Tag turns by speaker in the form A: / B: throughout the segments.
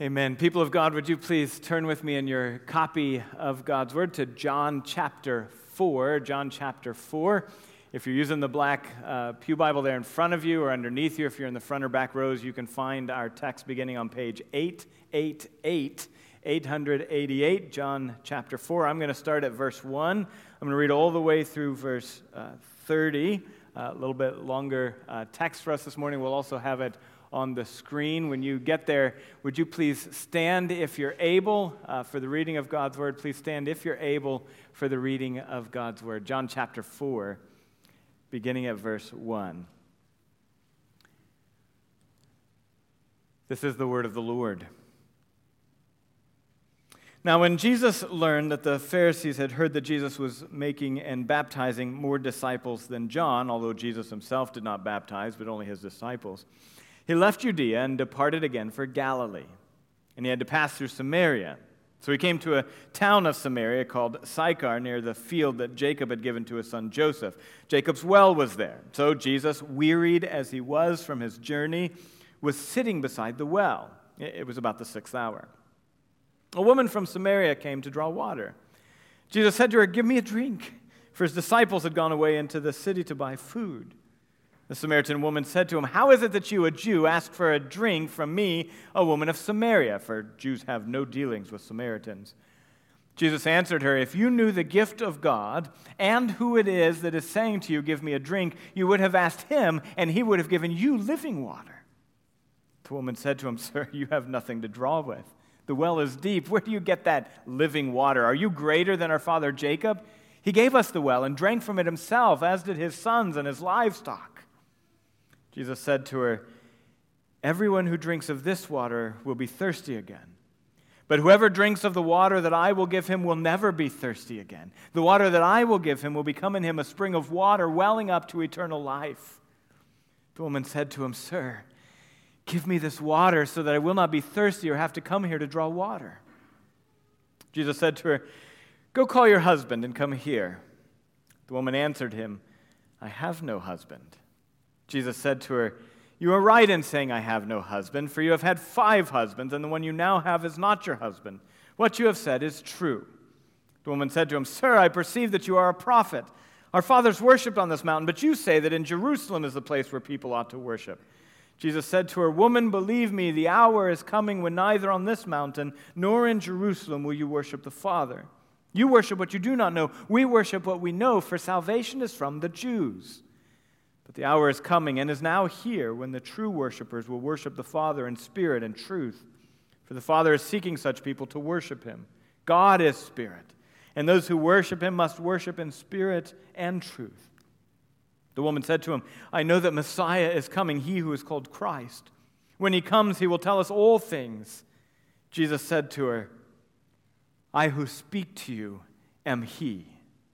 A: Amen. People of God, would you please turn with me in your copy of God's Word to John chapter 4. John chapter 4. If you're using the black pew Bible there in front of you or underneath you, if you're in the front or back rows, you can find our text beginning on page 888, 888, John chapter 4. I'm going to start at verse 1. I'm going to read all the way through verse 30. A little bit longer text for us this morning. We'll also have it on the screen. When you get there, would you please stand if you're able for the reading of God's Word? Please stand if you're able for the reading of God's Word. John chapter 4, beginning at verse 1. This is the word of the Lord. Now, when Jesus learned that the Pharisees had heard that Jesus was making and baptizing more disciples than John, although Jesus himself did not baptize, but only his disciples, he left Judea and departed again for Galilee. And he had to pass through Samaria. So he came to a town of Samaria called Sychar, near the field that Jacob had given to his son Joseph. Jacob's well was there. So Jesus, wearied as he was from his journey, was sitting beside the well. It was about the 6th hour. A woman from Samaria came to draw water. Jesus said to her, "Give me a drink," for his disciples had gone away into the city to buy food. The Samaritan woman said to him, "How is it that you, a Jew, ask for a drink from me, a woman of Samaria?" For Jews have no dealings with Samaritans. Jesus answered her, "If you knew the gift of God and who it is that is saying to you, 'Give me a drink,' you would have asked him, and he would have given you living water." The woman said to him, "Sir, you have nothing to draw with. The well is deep. Where do you get that living water? Are you greater than our father Jacob? He gave us the well and drank from it himself, as did his sons and his livestock." Jesus said to her, "Everyone who drinks of this water will be thirsty again. But whoever drinks of the water that I will give him will never be thirsty again. The water that I will give him will become in him a spring of water welling up to eternal life." The woman said to him, "Sir, give me this water so that I will not be thirsty or have to come here to draw water." Jesus said to her, "Go call your husband and come here." The woman answered him, "I have no husband." Jesus said to her, "You are right in saying, 'I have no husband,' for you have had 5 husbands, and the one you now have is not your husband. What you have said is true." The woman said to him, "Sir, I perceive that you are a prophet. Our fathers worshipped on this mountain, but you say that in Jerusalem is the place where people ought to worship." Jesus said to her, "Woman, believe me, the hour is coming when neither on this mountain nor in Jerusalem will you worship the Father. You worship what you do not know. We worship what we know, for salvation is from the Jews. But the hour is coming and is now here when the true worshipers will worship the Father in spirit and truth. For the Father is seeking such people to worship him. God is spirit, and those who worship him must worship in spirit and truth." The woman said to him, "I know that Messiah is coming, he who is called Christ. When he comes, he will tell us all things." Jesus said to her, "I who speak to you am he."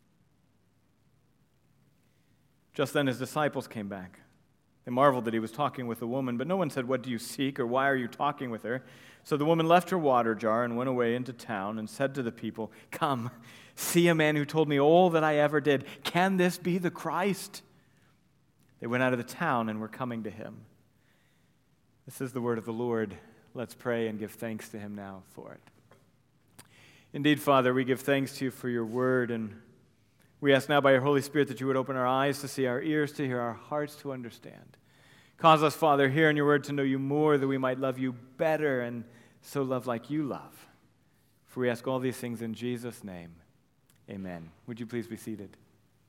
A: Just then his disciples came back. They marveled that he was talking with a woman, but no one said, "What do you seek?" or "Why are you talking with her?" So the woman left her water jar and went away into town and said to the people, "Come, see a man who told me all that I ever did. Can this be the Christ?" They went out of the town and were coming to him. This is the word of the Lord. Let's pray and give thanks to him now for it. Indeed, Father, we give thanks to you for your word, and we ask now by your Holy Spirit that you would open our eyes to see, our ears to hear, our hearts to understand. Cause us, Father, here in your word to know you more, that we might love you better and so love like you love. For we ask all these things in Jesus' name. Amen. Would you please be seated?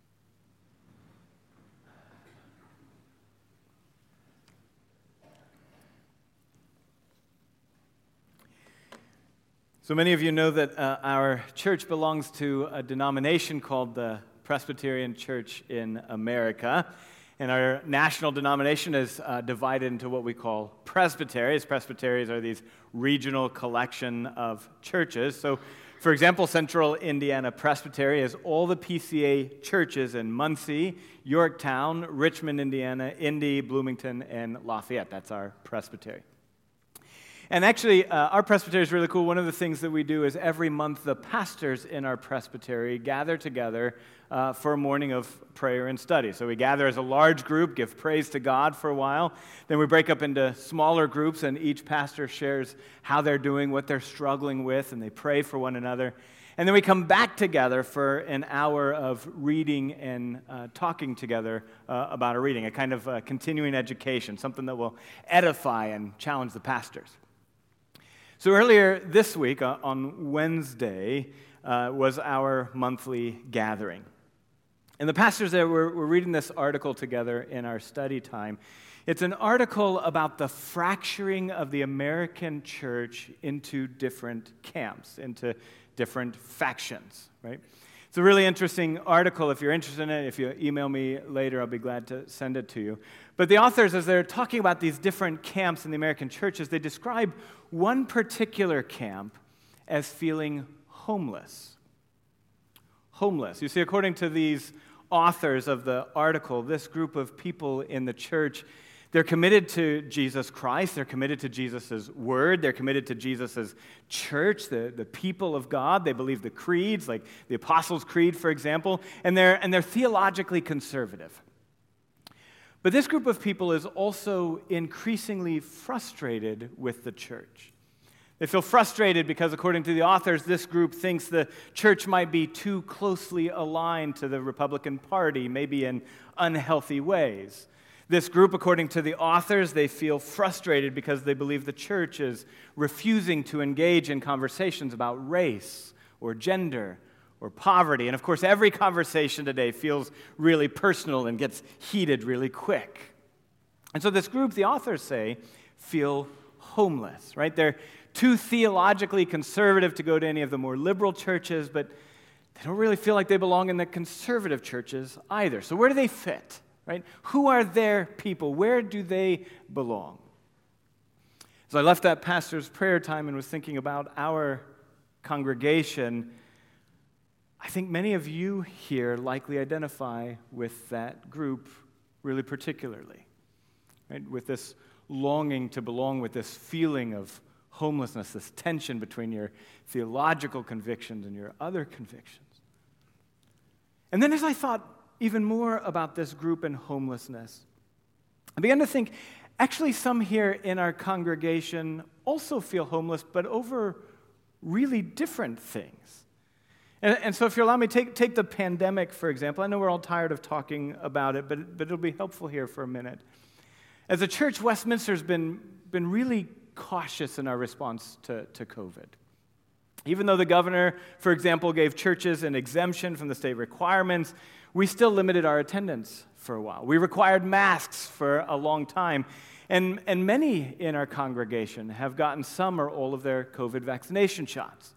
A: So many of you know that our church belongs to a denomination called the Presbyterian Church in America. And our national denomination is divided into what we call presbyteries. Presbyteries are these regional collection of churches. So, for example, Central Indiana Presbytery is all the PCA churches in Muncie, Yorktown, Richmond, Indiana, Indy, Bloomington, and Lafayette. That's our presbytery. And actually, our presbytery is really cool. One of the things that we do is every month the pastors in our presbytery gather together for a morning of prayer and study. So we gather as a large group, give praise to God for a while. Then we break up into smaller groups, and each pastor shares how they're doing, what they're struggling with, and they pray for one another. And then we come back together for an hour of reading and talking together about a reading, a kind of continuing education, something that will edify and challenge the pastors. So earlier this week, on Wednesday, was our monthly gathering. And the pastors there were reading this article together in our study time. It's an article about the fracturing of the American church into different camps, into different factions, right? It's a really interesting article. If you're interested in it, if you email me later, I'll be glad to send it to you. But the authors, as they're talking about these different camps in the American churches, they describe one particular camp as feeling homeless. Homeless. You see, according to these authors of the article, this group of people in the church, they're committed to Jesus Christ. They're committed to Jesus' word. They're committed to Jesus' church, the people of God. They believe the creeds, like the Apostles' Creed, for example, and they're theologically conservative. But this group of people is also increasingly frustrated with the church. They feel frustrated because, according to the authors, this group thinks the church might be too closely aligned to the Republican Party, maybe in unhealthy ways. This group, according to the authors, they feel frustrated because they believe the church is refusing to engage in conversations about race or gender or poverty. And of course, every conversation today feels really personal and gets heated really quick. And so this group, the authors say, feel homeless, right? They're too theologically conservative to go to any of the more liberal churches, but they don't really feel like they belong in the conservative churches either. So where do they fit? Right? Who are their people? Where do they belong? So I left that pastor's prayer time and was thinking about our congregation. I think many of you here likely identify with that group really particularly, right? With this longing to belong, with this feeling of homelessness, this tension between your theological convictions and your other convictions. And then as I thought even more about this group and homelessness, I began to think, actually some here in our congregation also feel homeless, but over really different things. And so if you allow me, take the pandemic, for example. I know we're all tired of talking about it, but it'll be helpful here for a minute. As a church, Westminster's been really cautious in our response to COVID. Even though the governor, for example, gave churches an exemption from the state requirements, we still limited our attendance for a while. We required masks for a long time. And many in our congregation have gotten some or all of their COVID vaccination shots.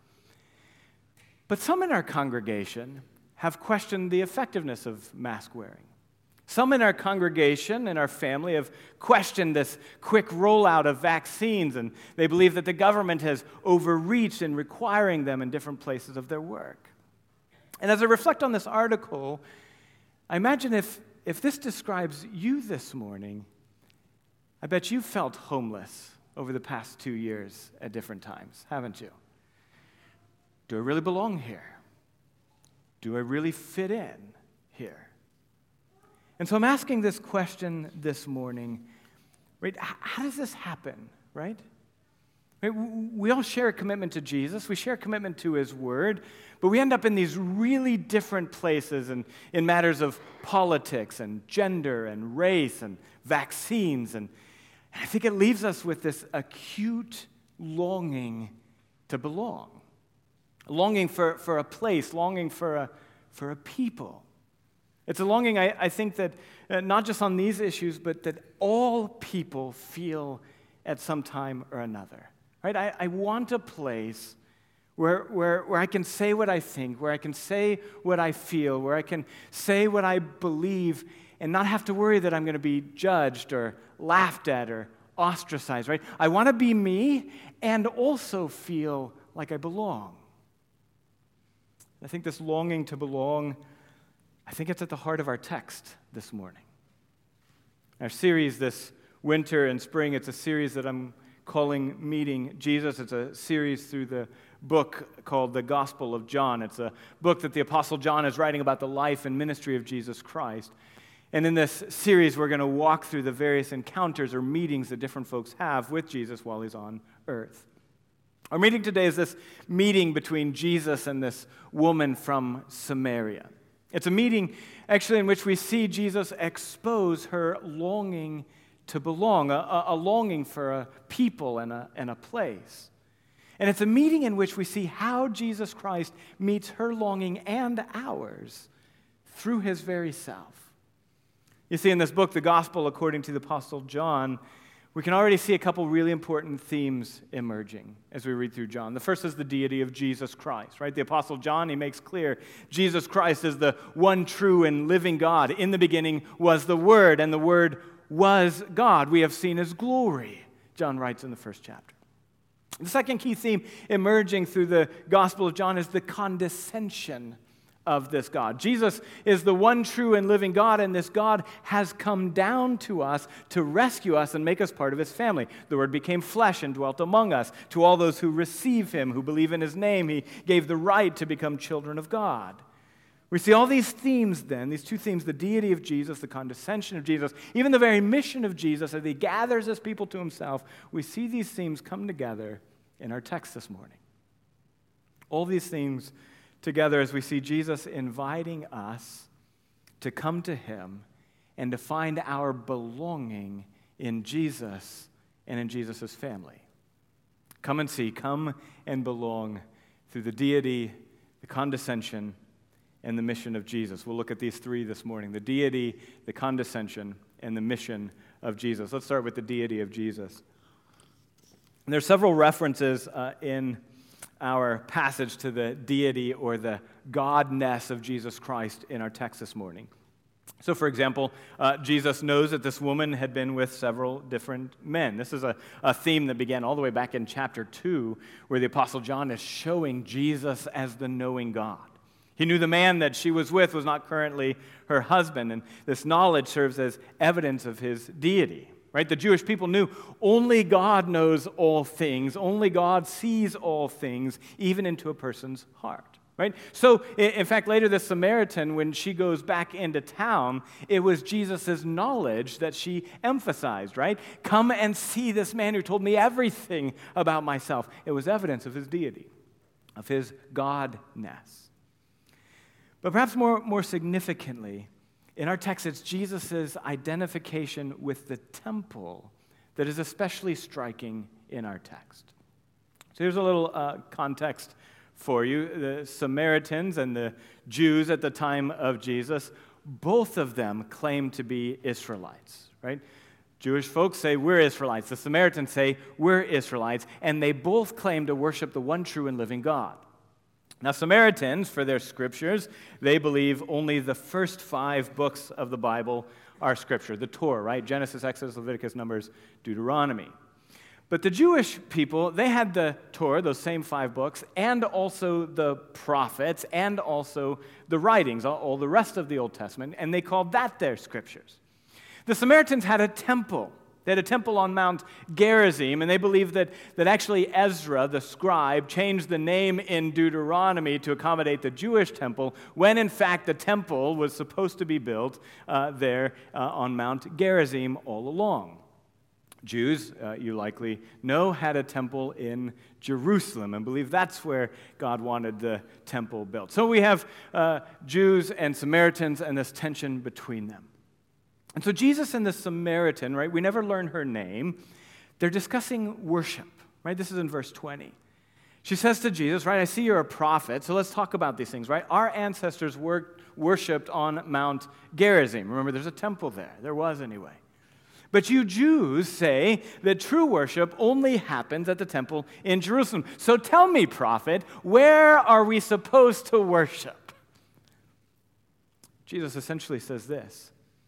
A: But some in our congregation have questioned the effectiveness of mask wearing. Some in our congregation and our family have questioned this quick rollout of vaccines, and they believe that the government has overreached in requiring them in different places of their work. And as I reflect on this article, I imagine if this describes you this morning, I bet you've felt homeless over the past 2 years at different times, haven't you? Do I really belong here? Do I really fit in here? And so I'm asking this question this morning, right? How does this happen, right? We all share a commitment to Jesus. We share a commitment to His Word, but we end up in these really different places in matters of politics and gender and race and vaccines. And I think it leaves us with this acute longing to belong, longing for a place, longing for a people. It's a longing, I think, that not just on these issues, but that all people feel at some time or another. Right? I want a place where I can say what I think, where I can say what I feel, where I can say what I believe, and not have to worry that I'm going to be judged or laughed at or ostracized. Right? I want to be me and also feel like I belong. I think this longing to belong, I think it's at the heart of our text this morning. Our series this winter and spring, it's a series that I'm Meeting Jesus. It's a series through the book called the Gospel of John. It's a book that the Apostle John is writing about the life and ministry of Jesus Christ. And in this series, we're going to walk through the various encounters or meetings that different folks have with Jesus while he's on earth. Our meeting today is this meeting between Jesus and this woman from Samaria. It's a meeting, actually, in which we see Jesus expose her longing to belong, a longing for a people and a place. And it's a meeting in which we see how Jesus Christ meets her longing and ours through his very self. You see, in this book, the Gospel according to the Apostle John, we can already see a couple really important themes emerging as we read through John. The first is the deity of Jesus Christ, right? The Apostle John, he makes clear Jesus Christ is the one true and living God. In the beginning was the Word, and the Word was God. We have seen his glory, John writes in the first chapter. The second key theme emerging through the Gospel of John is the condescension of this God. Jesus is the one true and living God, and this God has come down to us to rescue us and make us part of his family. The Word became flesh and dwelt among us. To all those who receive him, who believe in his name, he gave the right to become children of God. We see all these themes then, these two themes, the deity of Jesus, the condescension of Jesus, even the very mission of Jesus as he gathers his people to himself. We see these themes come together in our text this morning. All these themes together as we see Jesus inviting us to come to him and to find our belonging in Jesus and in Jesus' family. Come and see, come and belong through the deity, the condescension, and the mission of Jesus. We'll look at these three this morning: the deity, the condescension, and the mission of Jesus. Let's start with the deity of Jesus. And there's several references in our passage to the deity or the godness of Jesus Christ in our text this morning. So, for example, Jesus knows that this woman had been with several different men. This is a theme that began all the way back in chapter 2, where the Apostle John is showing Jesus as the knowing God. He knew the man that she was with was not currently her husband, and this knowledge serves as evidence of his deity. Right? The Jewish people knew only God knows all things. Only God sees all things, even into a person's heart. Right? So, in fact, later the Samaritan, when she goes back into town, it was Jesus' knowledge that she emphasized, right? Come and see this man who told me everything about myself. It was evidence of his deity, of his godness. But perhaps more significantly, in our text, it's Jesus' identification with the temple that is especially striking in our text. So here's a little context for you. The Samaritans and the Jews at the time of Jesus, both of them claim to be Israelites, right? Jewish folks say, we're Israelites. The Samaritans say, we're Israelites. And they both claim to worship the one true and living God. Now, Samaritans, for their scriptures, they believe only the first 5 books of the Bible are scripture, the Torah, right? Genesis, Exodus, Leviticus, Numbers, Deuteronomy. But the Jewish people, they had the Torah, those same 5 books, and also the prophets, and also the writings, all the rest of the Old Testament, and they called that their scriptures. The Samaritans had a temple. They had a temple on Mount Gerizim, and they believed that actually Ezra, the scribe, changed the name in Deuteronomy to accommodate the Jewish temple, when in fact the temple was supposed to be built there on Mount Gerizim all along. Jews, you likely know, had a temple in Jerusalem and believe that's where God wanted the temple built. So we have Jews and Samaritans and this tension between them. And so Jesus and the Samaritan, right, we never learn her name, they're discussing worship, right? This is in verse 20. She says to Jesus, right, I see you're a prophet, so let's talk about these things, right? Our ancestors worshipped on Mount Gerizim. Remember, there's a temple there. There was anyway. But you Jews say that true worship only happens at the temple in Jerusalem. So tell me, prophet, where are we supposed to worship? Jesus essentially says this: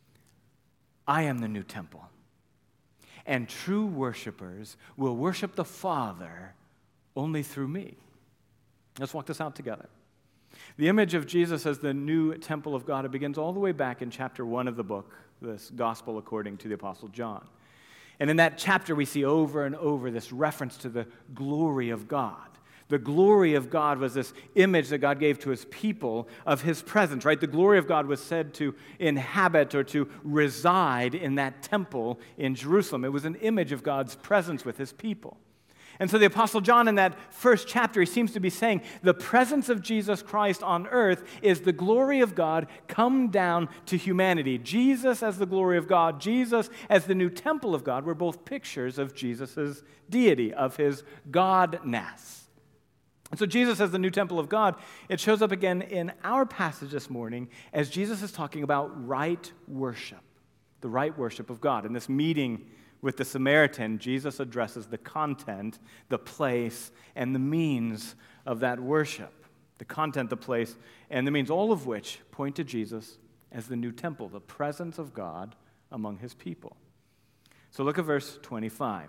A: I am the new temple, and true worshipers will worship the Father only through me. Let's walk this out together. The image of Jesus as the new temple of God, it begins all the way back in chapter 1 of the book, this Gospel according to the Apostle John. And in that chapter, we see over and over this reference to the glory of God. The glory of God was this image that God gave to his people of his presence, right? The glory of God was said to inhabit or to reside in that temple in Jerusalem. It was an image of God's presence with his people. And so the Apostle John in that first chapter, he seems to be saying the presence of Jesus Christ on earth is the glory of God come down to humanity. Jesus as the glory of God, Jesus as the new temple of God were both pictures of Jesus' deity, of his godness. And so Jesus as the new temple of God, it shows up again in our passage this morning as Jesus is talking about right worship, the right worship of God. In this meeting with the Samaritan, Jesus addresses the content, the place, and the means of that worship. The content, the place, and the means, all of which point to Jesus as the new temple, the presence of God among his people. So look at verse 25.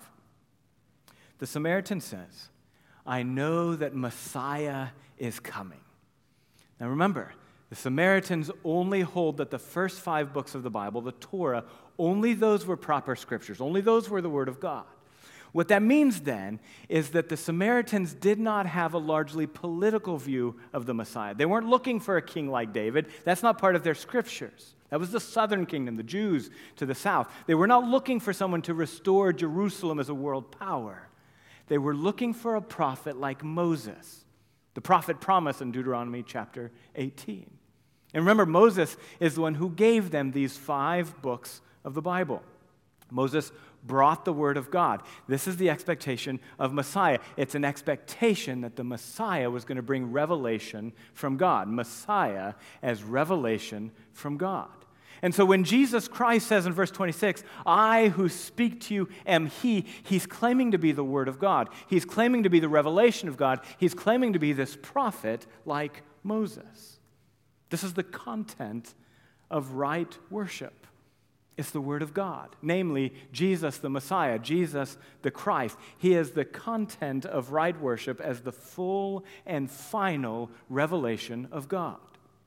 A: The Samaritan says, I know that Messiah is coming. Now remember, the Samaritans only hold that the first 5 books of the Bible, the Torah, only those were proper scriptures. Only those were the Word of God. What that means then is that the Samaritans did not have a largely political view of the Messiah. They weren't looking for a king like David. That's not part of their scriptures. That was the southern kingdom, the Jews to the south. They were not looking for someone to restore Jerusalem as a world power. They were looking for a prophet like Moses, the prophet promised in Deuteronomy chapter 18. And remember, Moses is the one who gave them these 5 books of the Bible. Moses brought the word of God. This is the expectation of Messiah. It's an expectation that the Messiah was going to bring revelation from God. Messiah as revelation from God. And so when Jesus Christ says in verse 26, I who speak to you am he, he's claiming to be the Word of God. He's claiming to be the revelation of God. He's claiming to be this prophet like Moses. This is the content of right worship. It's the Word of God, namely Jesus the Messiah, Jesus the Christ. He is the content of right worship as the full and final revelation of God.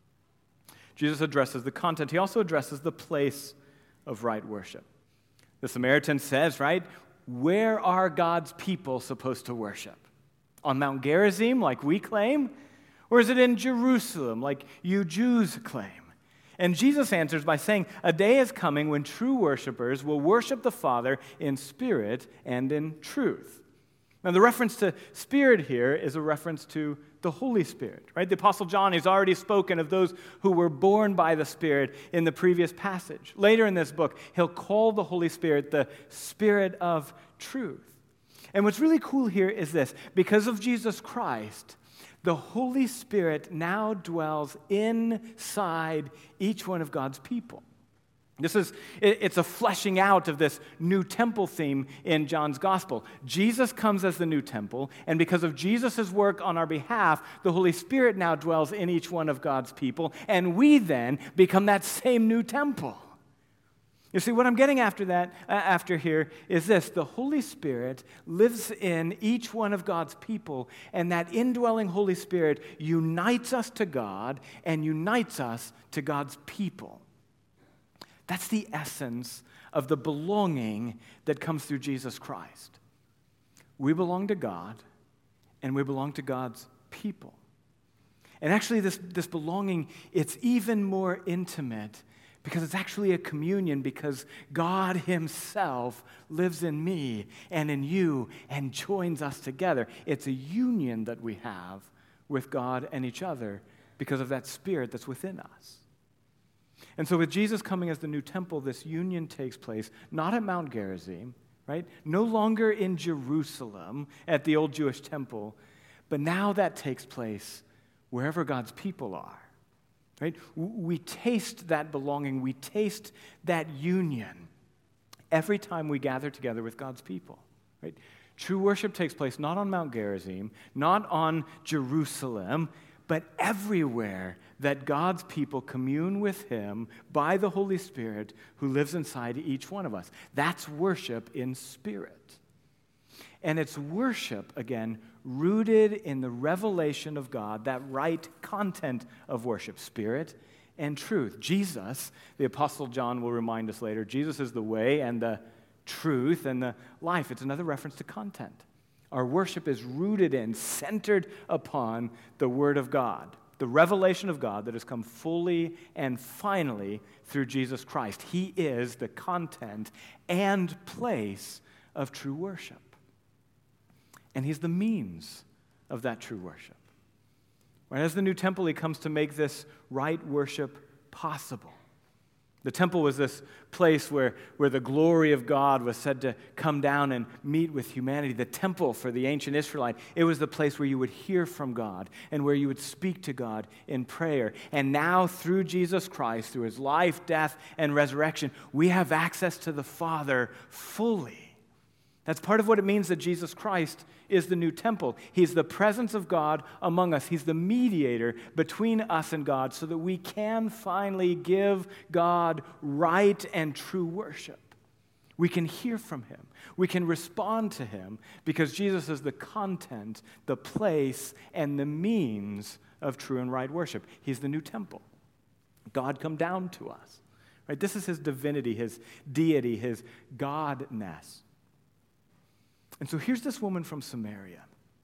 A: Jesus addresses the content. He also addresses the place of right worship. The Samaritan says, right, where are God's people supposed to worship? On Mount Gerizim, like we claim? Or is it in Jerusalem, like you Jews claim? And Jesus answers by saying, a day is coming when true worshipers will worship the Father in spirit and in truth. Now, the reference to Spirit here is a reference to the Holy Spirit, right? The Apostle John has already spoken of those who were born by the Spirit in the previous passage. Later in this book, he'll call the Holy Spirit the Spirit of truth. And what's really cool here is this. Because of Jesus Christ, the Holy Spirit now dwells inside each one of God's people. It's a fleshing out of this new temple theme in John's gospel. Jesus comes as the new temple, and because of Jesus' work on our behalf, the Holy Spirit now dwells in each one of God's people, and we then become that same new temple. You see, what I'm getting after here is this. The Holy Spirit lives in each one of God's people, and that indwelling Holy Spirit unites us to God and unites us to God's people. That's the essence of the belonging that comes through Jesus Christ. We belong to God, and we belong to God's people. And actually, this belonging, it's even more intimate because it's actually a communion, because God himself lives in me and in you and joins us together. It's a union that we have with God and each other because of that Spirit that's within us. And so with Jesus coming as the new temple, this union takes place not at Mount Gerizim, right? No longer in Jerusalem at the old Jewish temple, but now that takes place wherever God's people are, right? We taste that belonging, we taste that union every time we gather together with God's people, right? True worship takes place not on Mount Gerizim, not on Jerusalem, but everywhere that God's people commune with him by the Holy Spirit who lives inside each one of us. That's worship in spirit. And it's worship, again, rooted in the revelation of God, that right content of worship, spirit and truth. Jesus, the Apostle John will remind us later, Jesus is the way and the truth and the life. It's another reference to content. Our worship is rooted in, centered upon the Word of God, the revelation of God that has come fully and finally through Jesus Christ. He is the content and place of true worship. And He's the means of that true worship. Right? As the new temple, He comes to make this right worship possible. The temple was this place where the glory of God was said to come down and meet with humanity. The temple for the ancient Israelite, it was the place where you would hear from God and where you would speak to God in prayer. And now through Jesus Christ, through His life, death, and resurrection, we have access to the Father fully. That's part of what it means that Jesus Christ is the new temple. He's the presence of God among us. He's the mediator between us and God so that we can finally give God right and true worship. We can hear from Him. We can respond to Him because Jesus is the content, the place, and the means of true and right worship. He's the new temple. God come down to us. Right? This is His divinity, His deity, His godness. And so here's this woman from Samaria.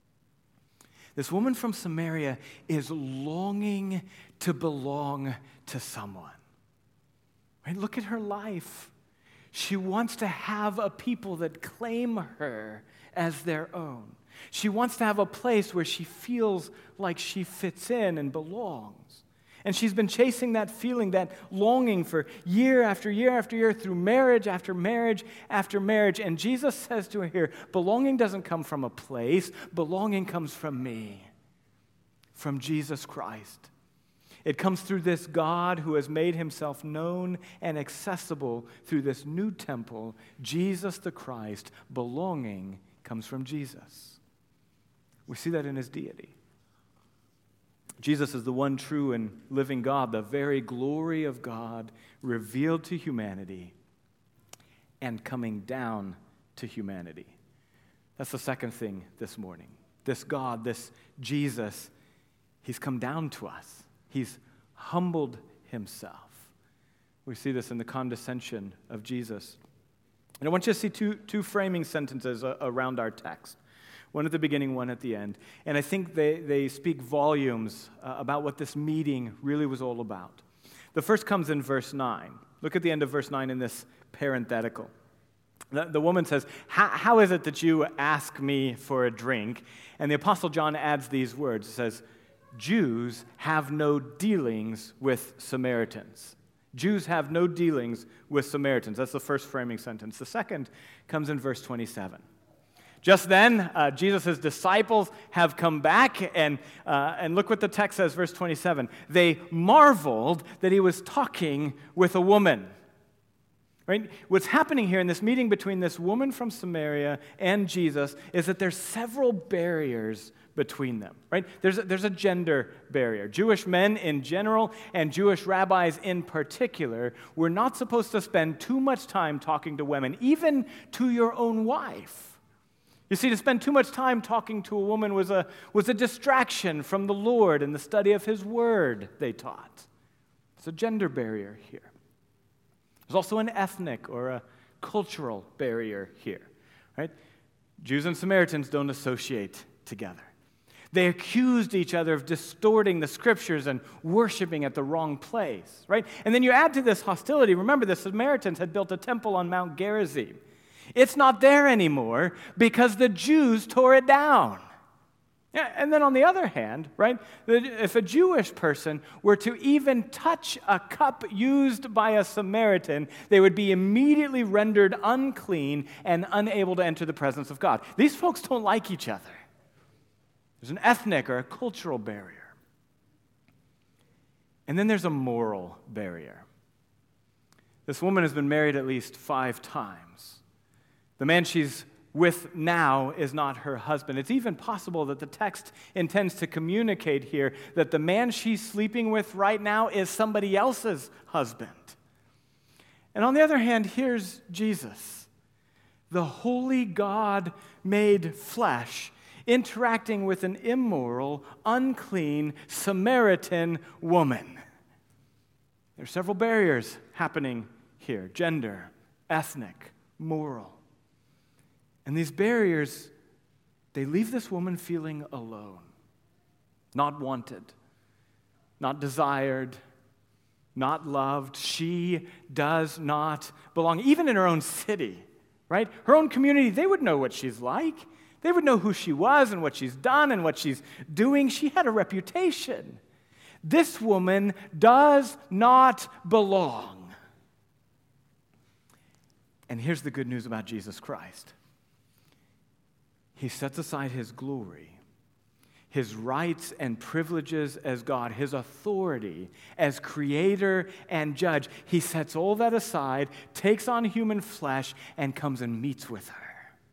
A: This woman from Samaria is longing to belong to someone. Right? Look at her life. She wants to have a people that claim her as their own. She wants to have a place where she feels like she fits in and belongs. And she's been chasing that feeling, that longing for year after year after year through marriage after marriage after marriage. And Jesus says to her here, belonging doesn't come from a place. Belonging comes from me, from Jesus Christ. It comes through this God who has made Himself known and accessible through this new temple, Jesus the Christ. Belonging comes from Jesus. We see that in His deity. Jesus is the one true and living God, the very glory of God revealed to humanity and coming down to humanity. That's the second thing this morning. This God, this Jesus, He's come down to us. He's humbled Himself. We see this in the condescension of Jesus. And I want you to see two framing sentences around our text. One at the beginning, one at the end. And I think they speak volumes about what this meeting really was all about. The first comes in verse 9. Look at the end of verse 9 in this parenthetical. The woman says, how is it that you ask me for a drink? And the Apostle John adds these words. He says, Jews have no dealings with Samaritans. Jews have no dealings with Samaritans. That's the first framing sentence. The second comes in verse 27. Just then, Jesus' disciples have come back, and look what the text says, verse 27. They marveled that He was talking with a woman. Right? What's happening here in this meeting between this woman from Samaria and Jesus is that there's several barriers between them. Right? There's a gender barrier. Jewish men in general and Jewish rabbis in particular were not supposed to spend too much time talking to women, even to your own wife. You see, to spend too much time talking to a woman was a distraction from the Lord and the study of His Word, they taught. There's a gender barrier here. There's also an ethnic or a cultural barrier here, right? Jews and Samaritans don't associate together. They accused each other of distorting the Scriptures and worshiping at the wrong place, right? And then you add to this hostility. Remember, the Samaritans had built a temple on Mount Gerizim. It's not there anymore because the Jews tore it down. Yeah, and then on the other hand, right, if a Jewish person were to even touch a cup used by a Samaritan, they would be immediately rendered unclean and unable to enter the presence of God. These folks don't like each other. There's an ethnic or a cultural barrier. And then there's a moral barrier. This woman has been married at least 5 times. The man she's with now is not her husband. It's even possible that the text intends to communicate here that the man she's sleeping with right now is somebody else's husband. And on the other hand, here's Jesus, the holy God made flesh, interacting with an immoral, unclean Samaritan woman. There are several barriers happening here: gender, ethnic, moral. And these barriers, they leave this woman feeling alone, not wanted, not desired, not loved. She does not belong, even in her own city, right? Her own community, they would know what she's like. They would know who she was and what she's done and what she's doing. She had a reputation. This woman does not belong. And here's the good news about Jesus Christ. He sets aside his glory, his rights and privileges as God, his authority as creator and judge. He sets all that aside, takes on human flesh, and comes and meets with her.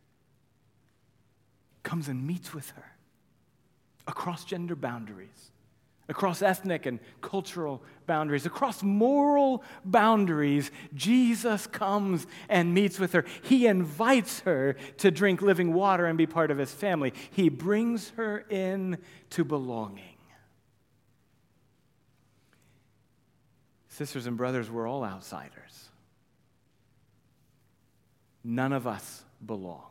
A: Comes and meets with her across gender boundaries, across ethnic and cultural boundaries, across moral boundaries. Jesus comes and meets with her. He invites her to drink living water and be part of his family. He brings her in to belonging. Sisters and brothers, we're all outsiders. None of us belong.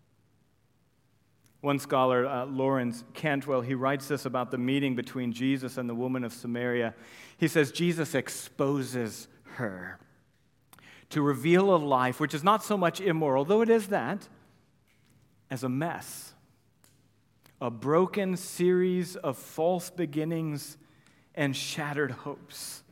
A: One scholar, Lawrence Cantwell, he writes this about the meeting between Jesus and the woman of Samaria. He says, Jesus exposes her to reveal a life which is not so much immoral, though it is that, as a mess, a broken series of false beginnings and shattered hopes.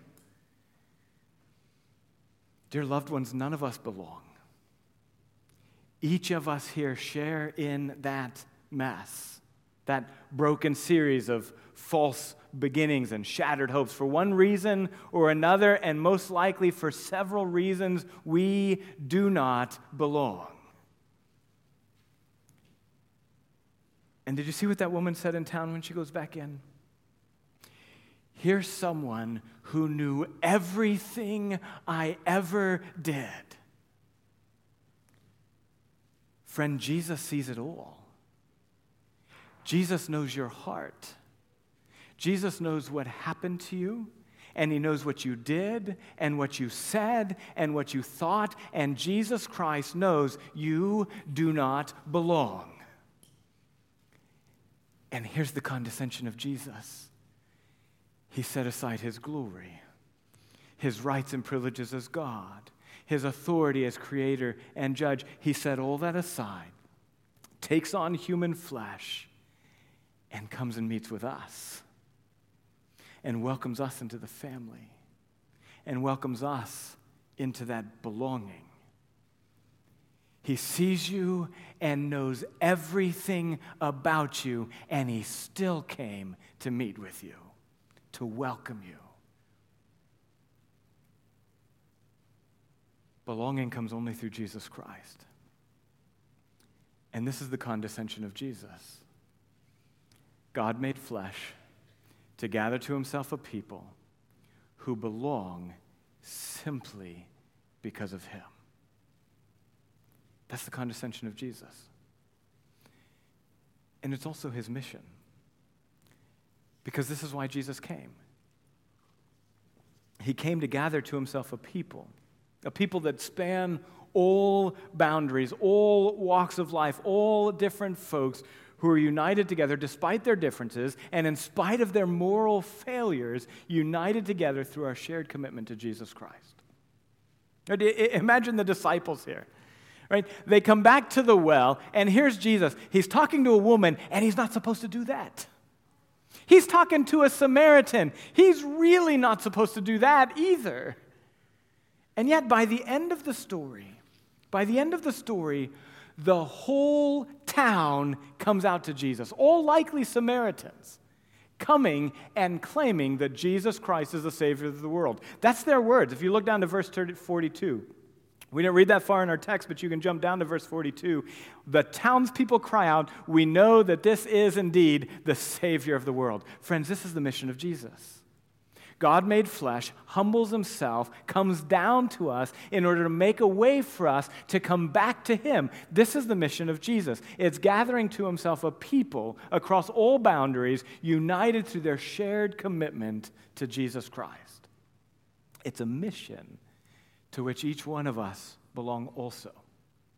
A: Dear loved ones, none of us belong. Each of us here share in that mess, that broken series of false beginnings and shattered hopes. For one reason or another, and most likely for several reasons, we do not belong. And did you see what that woman said in town when she goes back in? Here's someone who knew everything I ever did. Friend, Jesus sees it all. Jesus knows your heart. Jesus knows what happened to you, and he knows what you did, and what you said, and what you thought, and Jesus Christ knows you do not belong. And here's the condescension of Jesus. He set aside his glory, his rights and privileges as God, his authority as creator and judge. He set all that aside, takes on human flesh, and comes and meets with us, and welcomes us into the family, and welcomes us into that belonging. He sees you and knows everything about you, and he still came to meet with you, to welcome you. Belonging comes only through Jesus Christ. And this is the condescension of Jesus. God made flesh to gather to himself a people who belong simply because of him. That's the condescension of Jesus. And it's also his mission. Because this is why Jesus came. He came to gather to himself a people that span all boundaries, all walks of life, all different folks who are united together despite their differences and in spite of their moral failures, united together through our shared commitment to Jesus Christ. Imagine the disciples here, right? They come back to the well, and here's Jesus. He's talking to a woman, and he's not supposed to do that. He's talking to a Samaritan. He's really not supposed to do that either. And yet, by the end of the story, the whole town comes out to Jesus, all likely Samaritans, coming and claiming that Jesus Christ is the Savior of the world. That's their words. If you look down to verse 42, we didn't read that far in our text, but you can jump down to verse 42. The townspeople cry out, "We know that this is indeed the Savior of the world." Friends, this is the mission of Jesus. God made flesh, humbles himself, comes down to us in order to make a way for us to come back to him. This is the mission of Jesus. It's gathering to himself a people across all boundaries, united through their shared commitment to Jesus Christ. It's a mission to which each one of us belong also.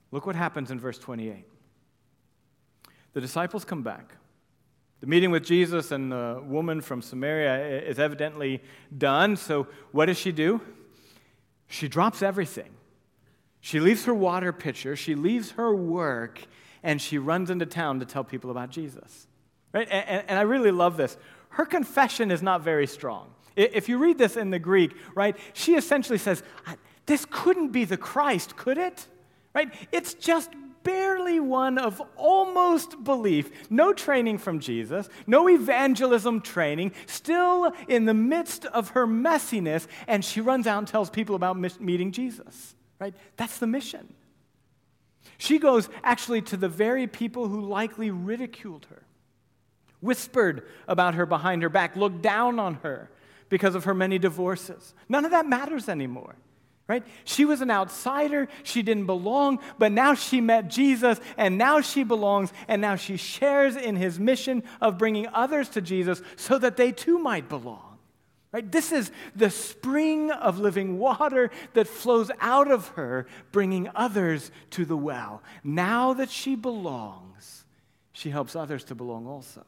A: Look what happens in verse 28. The disciples come back. The meeting with Jesus and the woman from Samaria is evidently done, so what does she do? She drops everything. She leaves her water pitcher, she leaves her work, and she runs into town to tell people about Jesus. Right? And I really love this. Her confession is not very strong. If you read this in the Greek, right, she essentially says, this couldn't be the Christ, could it? Right? It's just barely one of almost belief, no training from Jesus, no evangelism training, still in the midst of her messiness, and she runs out and tells people about meeting Jesus. Right? That's the mission. She goes actually to the very people who likely ridiculed her, whispered about her behind her back, looked down on her because of her many divorces. None of that matters anymore. Right? She was an outsider, she didn't belong, but now she met Jesus, and now she belongs, and now she shares in his mission of bringing others to Jesus so that they too might belong. Right? This is the spring of living water that flows out of her, bringing others to the well. Now that she belongs, she helps others to belong also.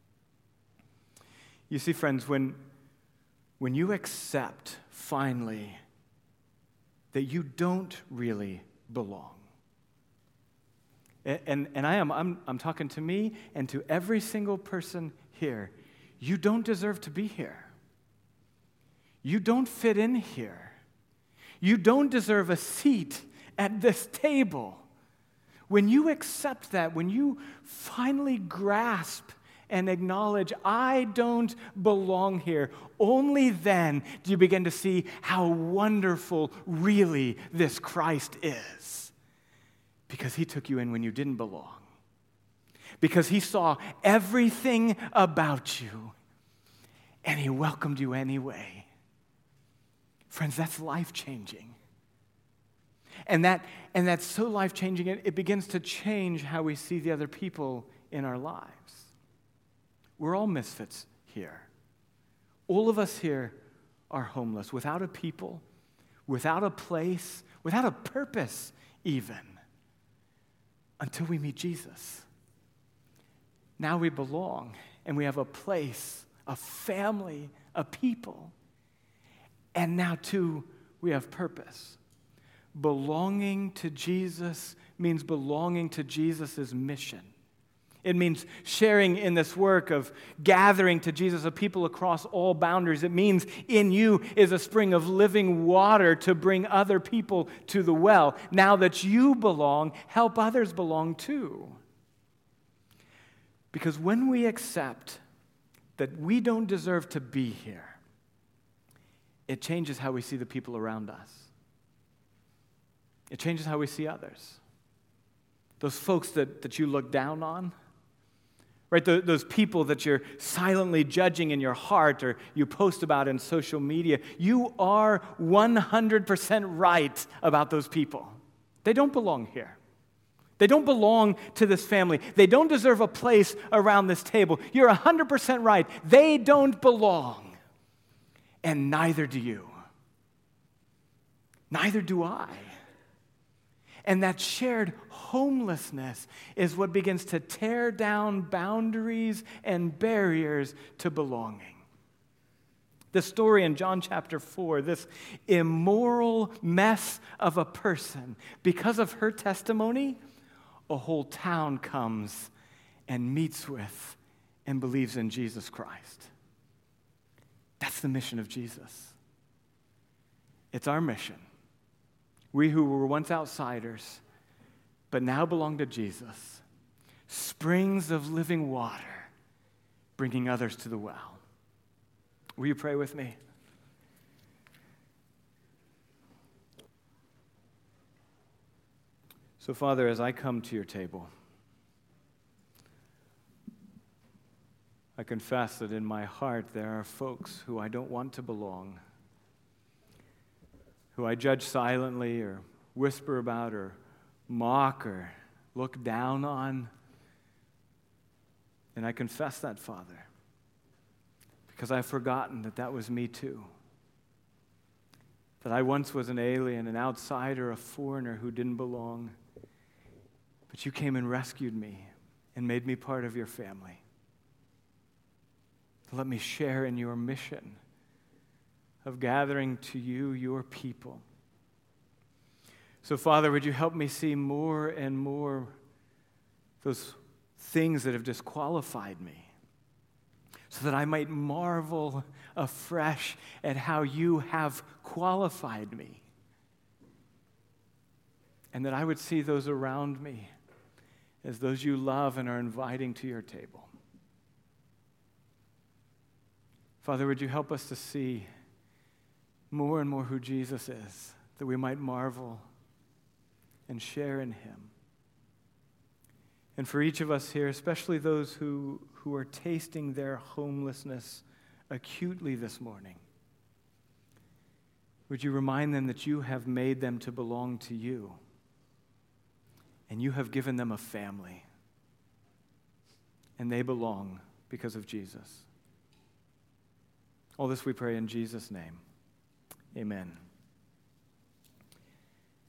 A: You see, friends, when you accept finally that you don't really belong, and I'm talking to me and to every single person here, you don't deserve to be here. You don't fit in here. You don't deserve a seat at this table. When you accept that, when you finally grasp and acknowledge, I don't belong here, only then do you begin to see how wonderful really this Christ is. Because he took you in when you didn't belong. Because he saw everything about you, and he welcomed you anyway. Friends, that's life-changing. And that's so life-changing, it begins to change how we see the other people in our lives. We're all misfits here. All of us here are homeless, without a people, without a place, without a purpose even, until we meet Jesus. Now we belong, and we have a place, a family, a people. And now, too, we have purpose. Belonging to Jesus means belonging to Jesus' mission. It means sharing in this work of gathering to Jesus a people across all boundaries. It means in you is a spring of living water to bring other people to the well. Now that you belong, help others belong too. Because when we accept that we don't deserve to be here, it changes how we see the people around us. It changes how we see others. Those folks that you look down on, right? Those people that you're silently judging in your heart or you post about in social media, you are 100% right about those people. They don't belong here. They don't belong to this family. They don't deserve a place around this table. You're 100% right. They don't belong. And neither do you. Neither do I. And that shared homelessness is what begins to tear down boundaries and barriers to belonging. The story in John chapter 4, this immoral mess of a person, because of her testimony, a whole town comes and meets with and believes in Jesus Christ. That's the mission of Jesus. It's our mission. We who were once outsiders, but now belong to Jesus. Springs of living water, bringing others to the well. Will you pray with me? So, Father, as I come to your table, I confess that in my heart there are folks who I don't want to belong, who I judge silently or whisper about or mock or look down on. And I confess that, Father, because I've forgotten that that was me too. That I once was an alien, an outsider, a foreigner who didn't belong. but you came and rescued me and made me part of your family. Let me share in your mission of gathering to you your people. So, Father, would you help me see more and more those things that have disqualified me, so that I might marvel afresh at how you have qualified me, and that I would see those around me as those you love and are inviting to your table. Father, would you help us to see more and more who Jesus is, that we might marvel and share in him. And for each of us here, especially those who are tasting their homelessness acutely this morning, would you remind them that you have made them to belong to you, and you have given them a family, and they belong because of Jesus. All this we pray in Jesus' name. Amen.